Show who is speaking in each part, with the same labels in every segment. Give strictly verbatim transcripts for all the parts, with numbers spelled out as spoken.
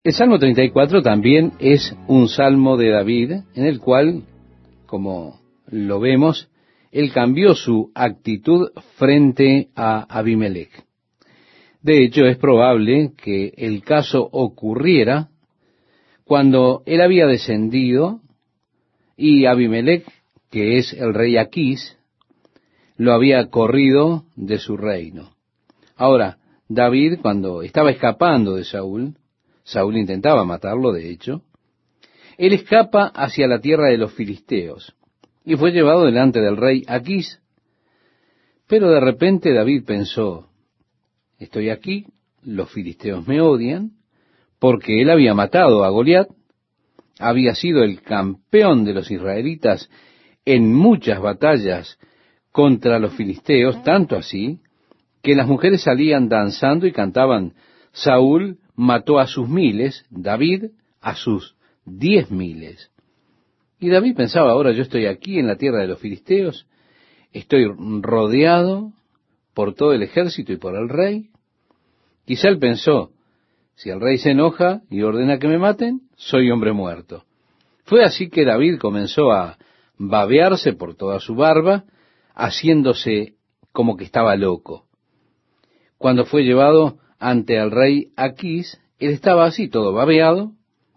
Speaker 1: El Salmo treinta y cuatro también es un salmo de David, en el cual, como lo vemos, él cambió su actitud frente a Abimelech. De hecho, es probable que el caso ocurriera cuando él había descendido y Abimelech, que es el rey Aquís, lo había corrido de su reino. Ahora, David, cuando estaba escapando de Saúl, Saúl intentaba matarlo, de hecho, él escapa hacia la tierra de los filisteos y fue llevado delante del rey Aquís. Pero de repente David pensó, estoy aquí, los filisteos me odian, porque él había matado a Goliat, había sido el campeón de los israelitas en muchas batallas contra los filisteos, tanto así que las mujeres salían danzando y cantaban, Saúl mató a sus miles, David a sus diez miles. Y David pensaba, ahora yo estoy aquí en la tierra de los filisteos, estoy rodeado por todo el ejército y por el rey. Quizá él pensó, si el rey se enoja y ordena que me maten, soy hombre muerto. Fue así que David comenzó a babearse por toda su barba, haciéndose como que estaba loco. Cuando fue llevado ante el rey Aquís, él estaba así, todo babeado,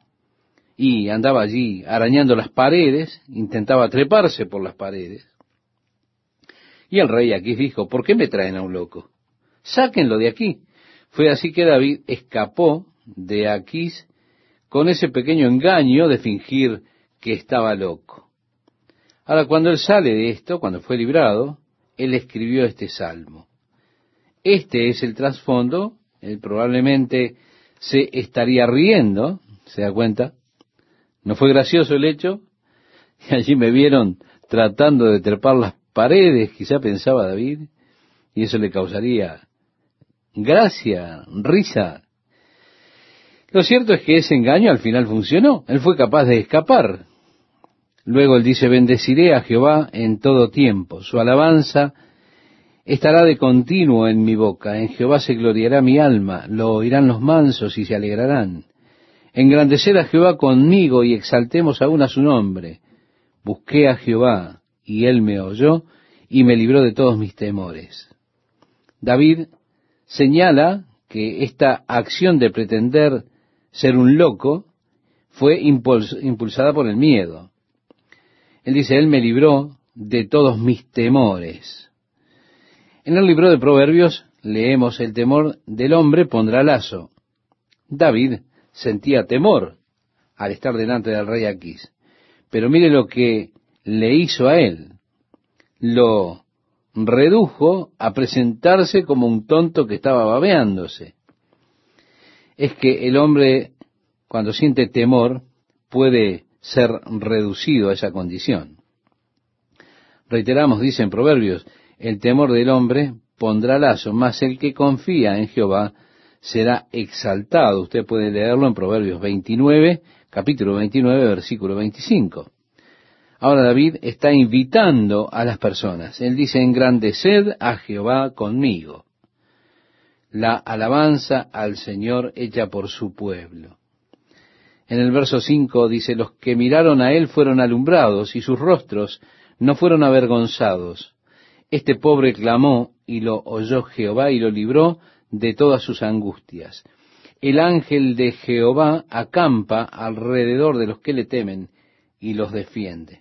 Speaker 1: y andaba allí arañando las paredes, intentaba treparse por las paredes. Y el rey Aquís dijo, ¿por qué me traen a un loco? Sáquenlo de aquí. Fue así que David escapó de Aquís con ese pequeño engaño de fingir que estaba loco. Ahora, cuando él sale de esto, cuando fue librado, él escribió este salmo. Este es el trasfondo. Él probablemente se estaría riendo, ¿se da cuenta? ¿No fue gracioso el hecho? Y allí me vieron tratando de trepar las paredes, quizá pensaba David, y eso le causaría gracia, risa. Lo cierto es que ese engaño al final funcionó. Él fue capaz de escapar. Luego él dice, bendeciré a Jehová en todo tiempo. Su alabanza estará de continuo en mi boca. En Jehová se gloriará mi alma. Lo oirán los mansos y se alegrarán. Engrandecer a Jehová conmigo y exaltemos aún a su nombre. Busqué a Jehová y él me oyó y me libró de todos mis temores. David señala que esta acción de pretender ser un loco fue impuls- impulsada por el miedo. Él dice, él me libró de todos mis temores. En el libro de Proverbios leemos, el temor del hombre pondrá lazo. David sentía temor al estar delante del rey Aquís. Pero mire lo que le hizo a él. Lo redujo a presentarse como un tonto que estaba babeándose. Es que el hombre, cuando siente temor, puede ser reducido a esa condición. Reiteramos, dice en Proverbios, el temor del hombre pondrá lazo, mas el que confía en Jehová será exaltado. Usted puede leerlo en Proverbios veintinueve, capítulo veintinueve, versículo veinticinco. Ahora David está invitando a las personas. Él dice, engrandeced a Jehová conmigo. La alabanza al Señor hecha por su pueblo. En el verso cinco dice, los que miraron a él fueron alumbrados y sus rostros no fueron avergonzados. Este pobre clamó y lo oyó Jehová y lo libró de todas sus angustias. El ángel de Jehová acampa alrededor de los que le temen y los defiende.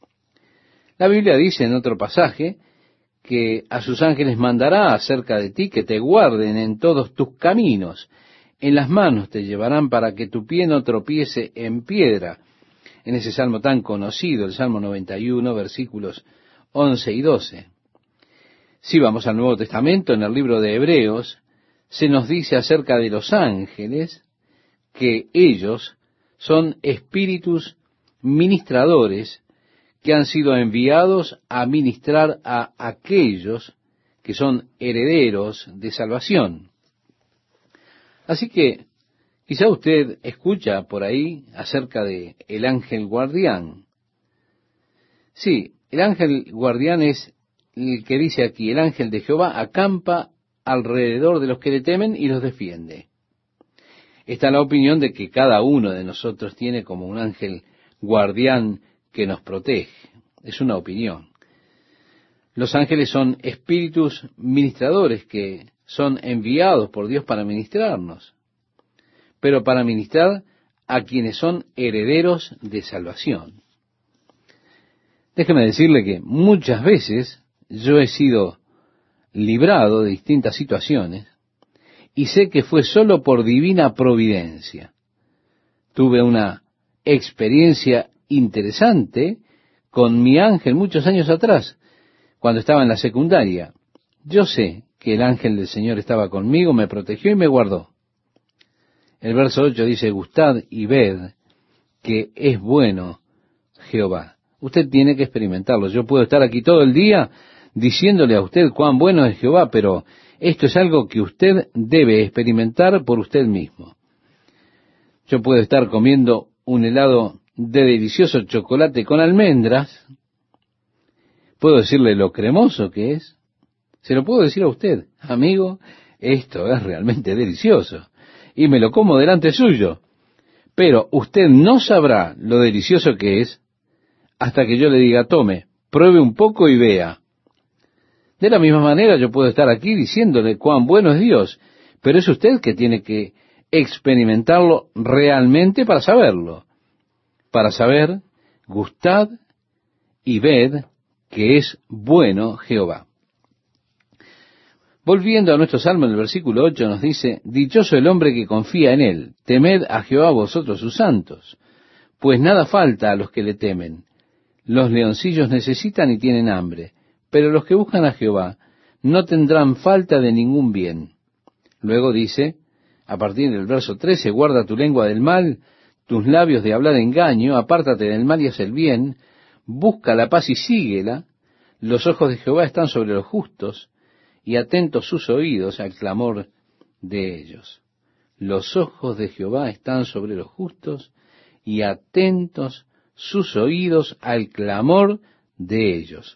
Speaker 1: La Biblia dice en otro pasaje que a sus ángeles mandará acerca de ti que te guarden en todos tus caminos. En las manos te llevarán para que tu pie no tropiece en piedra. En ese salmo tan conocido, el Salmo noventa y uno, versículos once y doce. Si vamos al Nuevo Testamento, en el libro de Hebreos, se nos dice acerca de los ángeles que ellos son espíritus ministradores que han sido enviados a ministrar a aquellos que son herederos de salvación. Así que quizá usted escucha por ahí acerca de el ángel guardián. Sí, el ángel guardián es el que dice aquí, el ángel de Jehová acampa alrededor de los que le temen y los defiende. está la opinión de que cada uno de nosotros tiene como un ángel guardián que nos protege. Es una opinión. Los ángeles son espíritus ministradores que son enviados por Dios para ministrarnos, pero para ministrar a quienes son herederos de salvación. Déjeme decirle que muchas veces yo he sido librado de distintas situaciones y sé que fue solo por divina providencia. Tuve una experiencia interesante con mi ángel muchos años atrás, cuando estaba en la secundaria. Yo sé que el ángel del Señor estaba conmigo, me protegió y me guardó. El verso ocho dice, gustad y ved que es bueno Jehová. Usted tiene que experimentarlo. Yo puedo estar aquí todo el día diciéndole a usted cuán bueno es Jehová, pero esto es algo que usted debe experimentar por usted mismo. Yo puedo estar comiendo un helado de delicioso chocolate con almendras. Puedo decirle lo cremoso que es. Se lo puedo decir a usted, amigo, esto es realmente delicioso. Y me lo como delante suyo. Pero usted no sabrá lo delicioso que es hasta que yo le diga, tome, pruebe un poco y vea. De la misma manera yo puedo estar aquí diciéndole cuán bueno es Dios, pero es usted que tiene que experimentarlo realmente para saberlo. Para saber, gustad y ved que es bueno Jehová. Volviendo a nuestro salmo, en el versículo ocho nos dice, dichoso el hombre que confía en él, temed a Jehová vosotros sus santos, pues nada falta a los que le temen. Los leoncillos necesitan y tienen hambre, pero los que buscan a Jehová no tendrán falta de ningún bien. Luego dice, a partir del verso trece, guarda tu lengua del mal, tus labios de hablar engaño, apártate del mal y haz el bien, busca la paz y síguela, los ojos de Jehová están sobre los justos, y atentos sus oídos al clamor de ellos. Los ojos de Jehová están sobre los justos, y atentos sus oídos al clamor de ellos.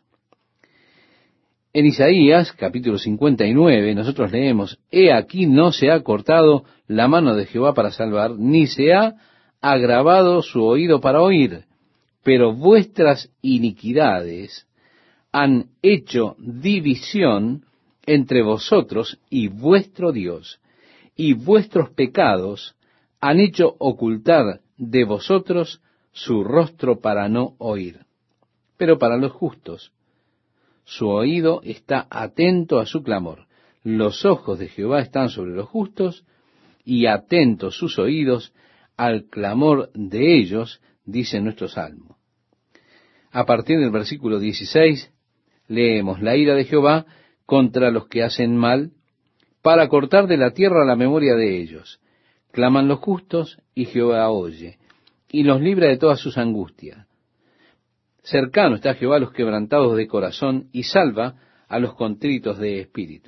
Speaker 1: En Isaías, capítulo cincuenta y nueve, nosotros leemos, He aquí no se ha cortado la mano de Jehová para salvar, ni se ha agravado su oído para oír, pero vuestras iniquidades han hecho división entre vosotros y vuestro Dios, y vuestros pecados han hecho ocultar de vosotros su rostro para no oír. Pero para los justos, su oído está atento a su clamor. Los ojos de Jehová están sobre los justos, y atentos sus oídos al clamor de ellos, dice nuestro salmo. A partir del versículo dieciséis, leemos, la ira de Jehová contra los que hacen mal, para cortar de la tierra la memoria de ellos. Claman los justos, y Jehová oye, y los libra de todas sus angustias. Cercano está Jehová a los quebrantados de corazón, y salva a los contritos de espíritu.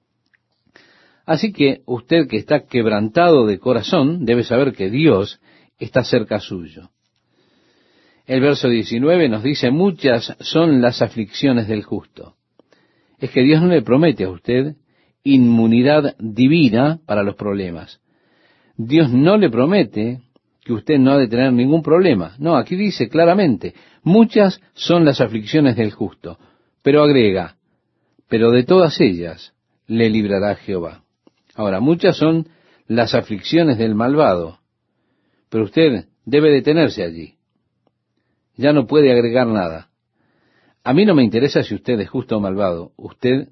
Speaker 1: Así que usted que está quebrantado de corazón, debe saber que Dios está cerca suyo. El verso diecinueve nos dice, muchas son las aflicciones del justo. Es que Dios no le promete a usted inmunidad divina para los problemas. Dios no le promete que usted no ha de tener ningún problema. No, aquí dice claramente, muchas son las aflicciones del justo, pero agrega, pero de todas ellas le librará Jehová. Ahora, muchas son las aflicciones del malvado, pero usted debe detenerse allí. Ya no puede agregar nada. A mí no me interesa si usted es justo o malvado. Usted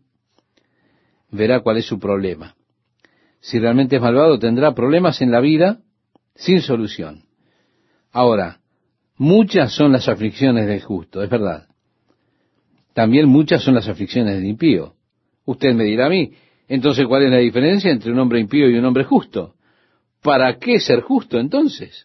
Speaker 1: verá cuál es su problema. Si realmente es malvado, tendrá problemas en la vida sin solución. Ahora, muchas son las aflicciones del justo, es verdad. También muchas son las aflicciones del impío. Usted me dirá a mí, entonces, ¿cuál es la diferencia entre un hombre impío y un hombre justo? ¿Para qué ser justo entonces?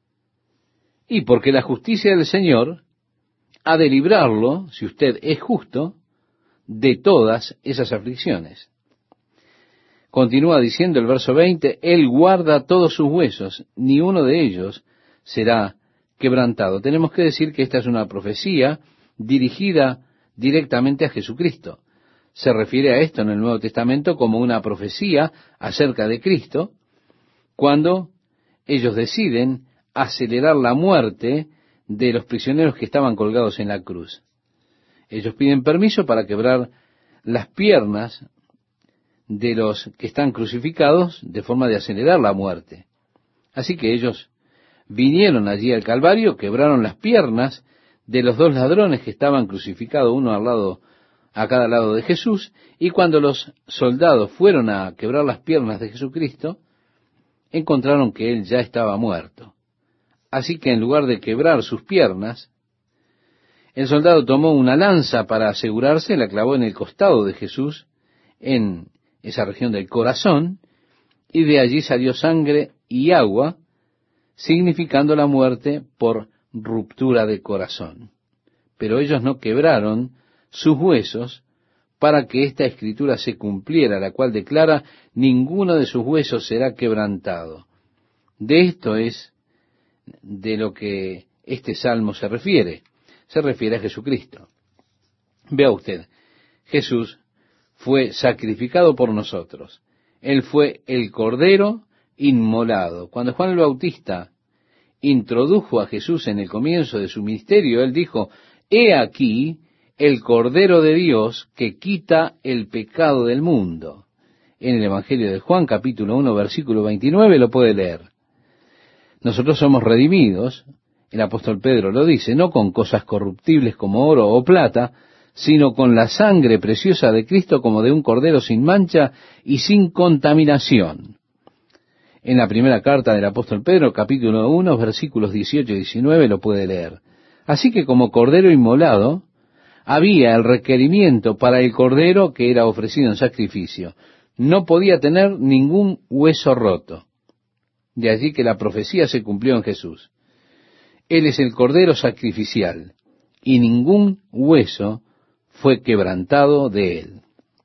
Speaker 1: Y porque la justicia del Señor ha de librarlo, si usted es justo, de todas esas aflicciones. Continúa diciendo el verso veinte, Él guarda todos sus huesos, ni uno de ellos será quebrantado. Tenemos que decir que esta es una profecía dirigida directamente a Jesucristo. Se refiere a esto en el Nuevo Testamento como una profecía acerca de Cristo, cuando ellos deciden acelerar la muerte de los prisioneros que estaban colgados en la cruz. Ellos piden permiso para quebrar las piernas de los que están crucificados de forma de acelerar la muerte. Así que ellos vinieron allí al Calvario, quebraron las piernas de los dos ladrones que estaban crucificados uno al lado, a cada lado de Jesús, y cuando los soldados fueron a quebrar las piernas de Jesucristo, encontraron que él ya estaba muerto. Así que en lugar de quebrar sus piernas, el soldado tomó una lanza para asegurarse, la clavó en el costado de Jesús, en esa región del corazón, y de allí salió sangre y agua, significando la muerte por ruptura de corazón. Pero ellos no quebraron sus huesos para que esta escritura se cumpliera, la cual declara: ninguno de sus huesos será quebrantado. De esto es de lo que este salmo se refiere. Se refiere a Jesucristo. Vea usted, Jesús fue sacrificado por nosotros. Él fue el Cordero inmolado. Cuando Juan el Bautista introdujo a Jesús en el comienzo de su ministerio, él dijo: he aquí el Cordero de Dios que quita el pecado del mundo. En el Evangelio de Juan, capítulo uno, versículo veintinueve, lo puede leer. Nosotros somos redimidos, el apóstol Pedro lo dice, no con cosas corruptibles como oro o plata, sino con la sangre preciosa de Cristo, como de un cordero sin mancha y sin contaminación. En la primera carta del apóstol Pedro, capítulo uno, versículos dieciocho y diecinueve, lo puede leer. Así que como cordero inmolado, había el requerimiento para el cordero que era ofrecido en sacrificio. No podía tener ningún hueso roto. De allí que la profecía se cumplió en Jesús. Él es el cordero sacrificial, y ningún hueso fue quebrantado de él.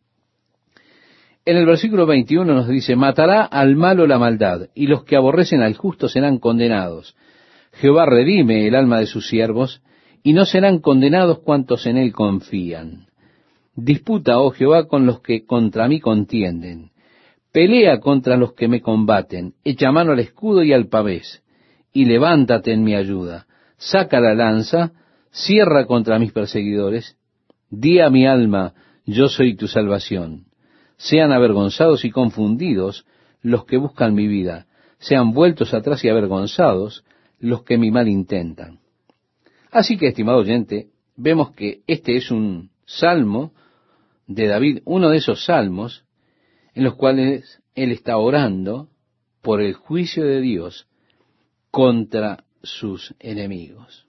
Speaker 1: En el versículo veintiuno nos dice: matará al malo la maldad, y los que aborrecen al justo serán condenados. Jehová redime el alma de sus siervos, y no serán condenados cuantos en él confían. Disputa, oh Jehová, con los que contra mí contienden. Pelea contra los que me combaten. Echa mano al escudo y al pavés, y levántate en mi ayuda. Saca la lanza, cierra contra mis perseguidores. Di a mi alma: yo soy tu salvación. Sean avergonzados y confundidos los que buscan mi vida. Sean vueltos atrás y avergonzados los que mi mal intentan. Así que, estimado oyente, vemos que este es un salmo de David, uno de esos salmos en los cuales él está orando por el juicio de Dios contra sus enemigos.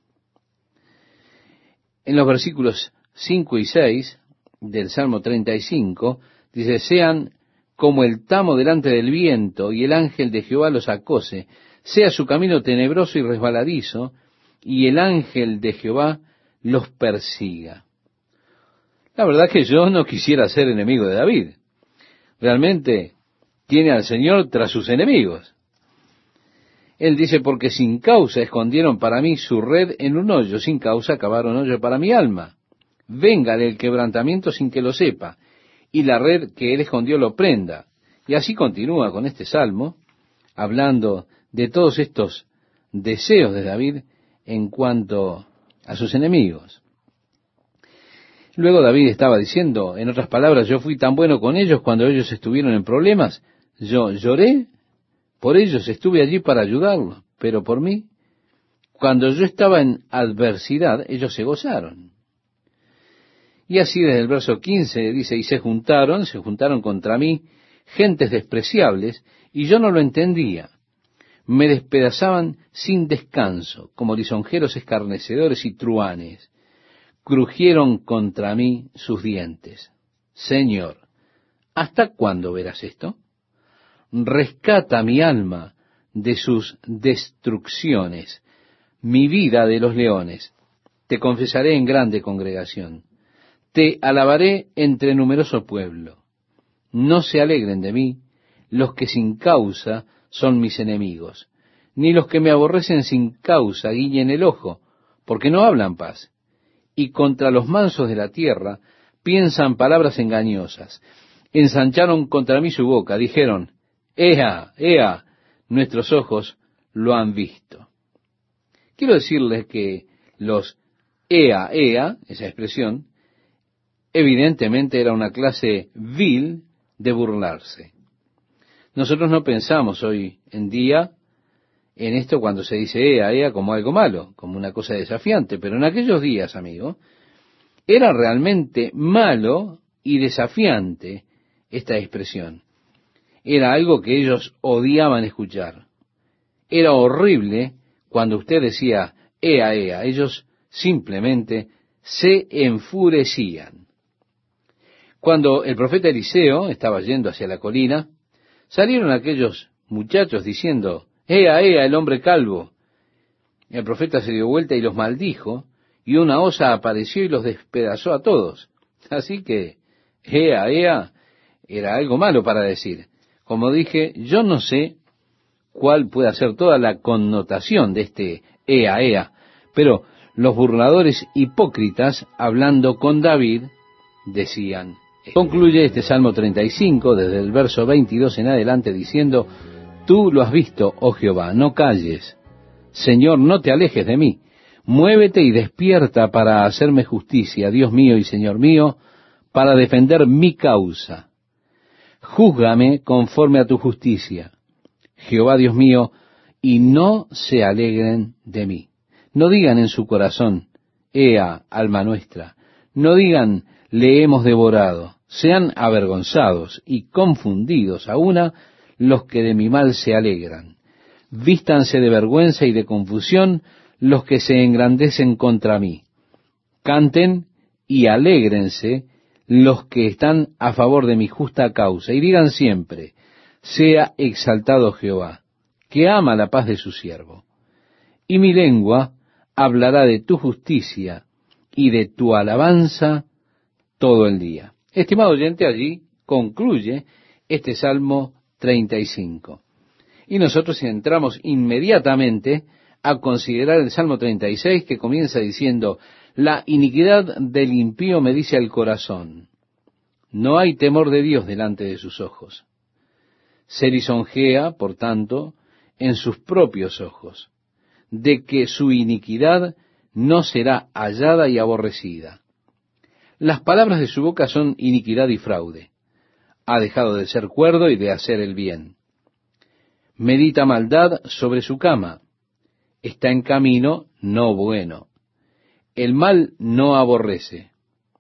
Speaker 1: En los versículos cinco y seis del Salmo treinta y cinco, dice: sean como el tamo delante del viento, y el ángel de Jehová los acose, sea su camino tenebroso y resbaladizo, y el ángel de Jehová los persiga. La verdad que yo no quisiera ser enemigo de David. Realmente tiene al Señor tras sus enemigos. Él dice: porque sin causa escondieron para mí su red en un hoyo, sin causa cavaron hoyo para mi alma. Véngale el quebrantamiento sin que lo sepa, y la red que él escondió lo prenda. Y así continúa con este salmo, hablando de todos estos deseos de David en cuanto a sus enemigos. Luego David estaba diciendo, en otras palabras: yo fui tan bueno con ellos cuando ellos estuvieron en problemas. Yo lloré por ellos, estuve allí para ayudarlos, pero por mí, cuando yo estaba en adversidad, ellos se gozaron. Y así desde el verso quince dice: y se juntaron, se juntaron contra mí gentes despreciables, y yo no lo entendía. Me despedazaban sin descanso, como lisonjeros escarnecedores y truhanes. Crujieron contra mí sus dientes. Señor, ¿hasta cuándo verás esto? Rescata mi alma de sus destrucciones, mi vida de los leones. Te confesaré en grande congregación. Te alabaré entre numeroso pueblo. No se alegren de mí los que sin causa son mis enemigos, ni los que me aborrecen sin causa guiñen el ojo, porque no hablan paz. Y contra los mansos de la tierra piensan palabras engañosas. Ensancharon contra mí su boca, dijeron: Ea, ea, nuestros ojos lo han visto. Quiero decirles que los ea, ea, esa expresión, evidentemente era una clase vil de burlarse. Nosotros no pensamos hoy en día en esto cuando se dice ea, ea como algo malo, como una cosa desafiante, pero en aquellos días, amigo, era realmente malo y desafiante esta expresión. Era algo que ellos odiaban escuchar. Era horrible cuando usted decía ea, ea, ellos simplemente se enfurecían. Cuando el profeta Eliseo estaba yendo hacia la colina, salieron aquellos muchachos diciendo, ea, ea, el hombre calvo. El profeta se dio vuelta y los maldijo, y una osa apareció y los despedazó a todos. Así que, ea, ea, era algo malo para decir. Como dije, yo no sé cuál puede ser toda la connotación de este ea, ea, pero los burladores hipócritas, hablando con David, decían. Concluye este Salmo treinta y cinco, desde el verso veintidós en adelante, diciendo, tú lo has visto, oh Jehová, no calles. Señor, no te alejes de mí. Muévete y despierta para hacerme justicia, Dios mío y Señor mío, para defender mi causa. Júzgame conforme a tu justicia, Jehová Dios mío, y no se alegren de mí. No digan en su corazón, ea, alma nuestra. No digan, le hemos devorado. Sean avergonzados y confundidos a una los que de mi mal se alegran. Vístanse de vergüenza y de confusión los que se engrandecen contra mí. Canten y alégrense los que están a favor de mi justa causa, y digan siempre, sea exaltado Jehová, que ama la paz de su siervo. Y mi lengua hablará de tu justicia y de tu alabanza todo el día. Estimado oyente, allí concluye este Salmo treinta y cinco. Y nosotros entramos inmediatamente a considerar el Salmo treinta y seis, que comienza diciendo, la iniquidad del impío me dice al corazón, no hay temor de Dios delante de sus ojos. Se lisonjea, por tanto, en sus propios ojos, de que su iniquidad no será hallada y aborrecida. Las palabras de su boca son iniquidad y fraude. Ha dejado de ser cuerdo y de hacer el bien. Medita maldad sobre su cama. Está en camino no bueno. El mal no aborrece.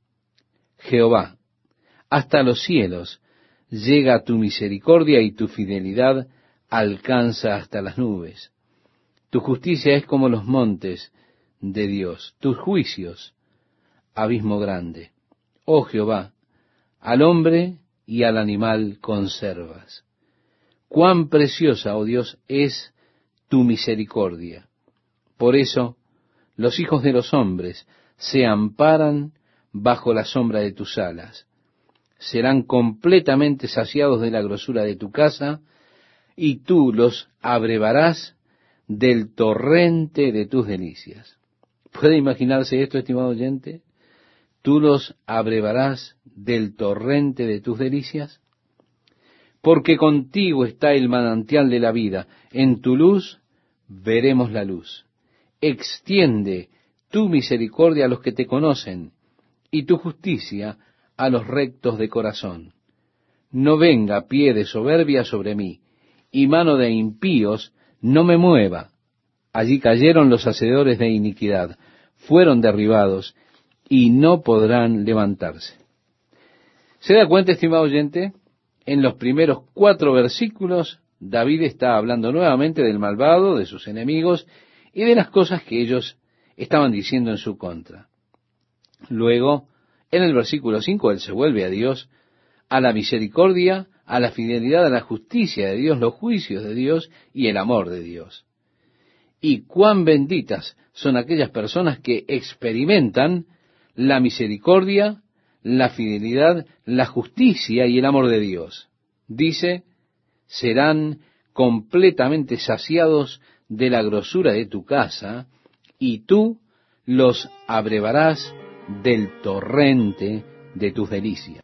Speaker 1: Jehová, hasta los cielos llega tu misericordia y tu fidelidad alcanza hasta las nubes. Tu justicia es como los montes de Dios, tus juicios, abismo grande. Oh Jehová, al hombre y al animal conservas. Cuán preciosa, oh Dios, es tu misericordia. Por eso, los hijos de los hombres se amparan bajo la sombra de tus alas. Serán completamente saciados de la grosura de tu casa, y tú los abrevarás del torrente de tus delicias. ¿Puede imaginarse esto, estimado oyente? ¿Tú los abrevarás del torrente de tus delicias? Porque contigo está el manantial de la vida. En tu luz veremos la luz. Extiende tu misericordia a los que te conocen, y tu justicia a los rectos de corazón. No venga pie de soberbia sobre mí, y mano de impíos no me mueva. Allí cayeron los hacedores de iniquidad, fueron derribados, y no podrán levantarse. ¿Se da cuenta, estimado oyente? En los primeros cuatro versículos, David está hablando nuevamente del malvado, de sus enemigos, y de las cosas que ellos estaban diciendo en su contra. Luego, en el versículo cinco, él se vuelve a Dios, a la misericordia, a la fidelidad, a la justicia de Dios, los juicios de Dios y el amor de Dios. Y cuán benditas son aquellas personas que experimentan la misericordia, la fidelidad, la justicia y el amor de Dios. Dice, serán completamente saciados de la grosura de tu casa, y tú los abrevarás del torrente de tus delicias.